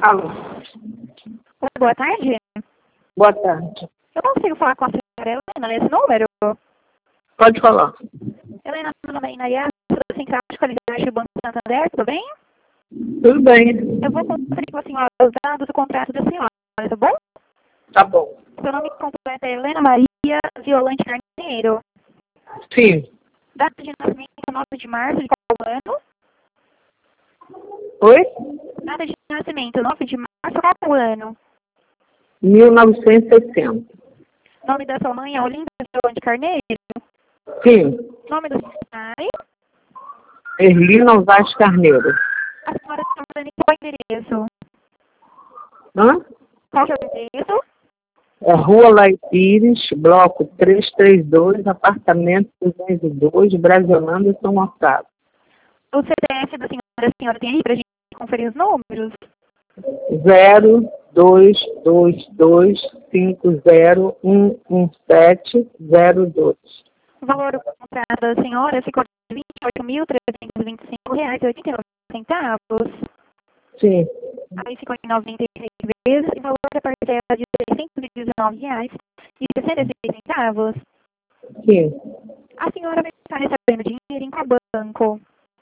Alô. Oi, boa tarde. Boa tarde. Eu consigo falar com a senhora Helena nesse número? Pode falar. Helena, meu nome é Inayá, sou da Central de Qualidade do Banco Santander, tudo bem? Tudo bem. Eu vou conferir com a senhora os dados do contrato da senhora, tá bom? Tá bom. Seu nome completo é Helena Maria Violante Carneiro. Sim. Data de nascimento 9 de março de qual ano? Oi? Data de nascimento 9 de março de qual ano? 1960. Nome da sua mãe é Olinda Violante Carneiro. Sim. Nome do seu pai? Erlina Alvares Carneiro. A senhora está morando em qual endereço? Hã? Qual que é o endereço? É Rua Lai Pires, bloco 332, apartamento 202, Brasilândia, São Gonçalo. O CPF da senhora, a senhora tem aí pra gente conferir os números? 022250111702. O valor do contrato da senhora ficou de R$ 28.325,89. Sim. Aí ficou em 96 vezes e o valor da parcela de R$ 619,66. Sim. A senhora vai estar recebendo dinheiro em qual banco?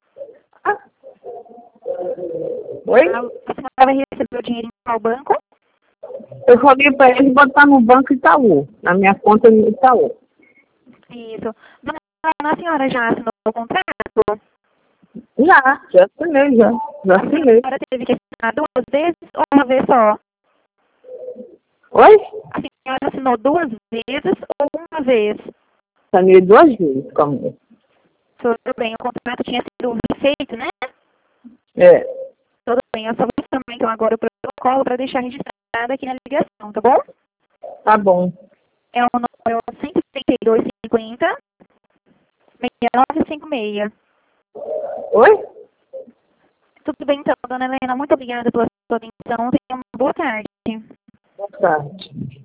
Oi? A senhora vai receber o dinheiro em qual banco? Eu falei para ele botar no Banco Itaú, na minha conta no Itaú. Isso. Dona Helena, a senhora já assinou o contrato? Já assinei, já A assinei. senhora teve que assinar 2 vezes ou uma vez só? Oi? A senhora assinou 2 vezes ou uma vez? Assinei 2 vezes, como Tudo bem, o contrato tinha sido feito, né? é. Tudo bem, eu só vou informar então agora o protocolo para deixar registrado aqui na ligação, tá bom? Tá bom. É o número 13250 6956. Oi? Tudo bem então, dona Helena, muito obrigada pela sua atenção. Tenha uma boa tarde. Boa tarde.